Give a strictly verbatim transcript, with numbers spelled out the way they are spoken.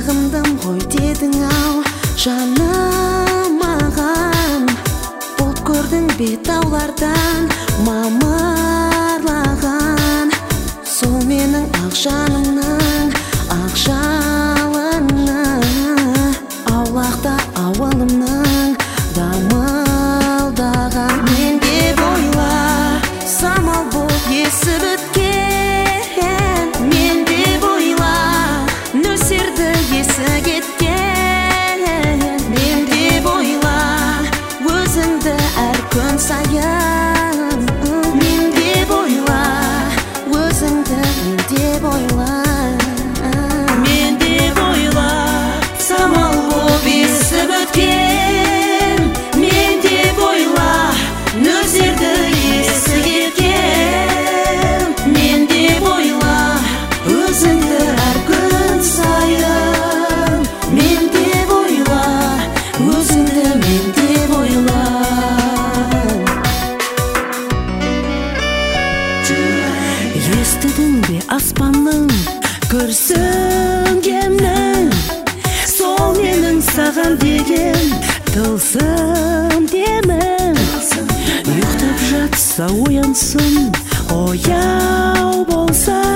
сағындым ғой дедің ау жаным маған. Бұлт көрдің бе таулардан мамырлаған, сол менің ақ жанымның ақ жалыны, аулақта ауылымның дамылдаған. Мен деп ойла самал болып есіп өткен, мен деп ойла нөсерді есі кеткен, мен деп ойла өзіңді әр күн сайын, мен деп ойла өзіңді, мен деп ойла, мен деп ойла самал болып есіп өткен, мен деп ойла нөсерді есі кеткен, мен деп ойла өзіңді әр күн сайын, мен деп ойла өзіңді, мен деп ойла. Естідің бе аспанның күрсінгенін, сол менің саған деген тылсым демім. Ұйықтап жатса оянсын, ояу болса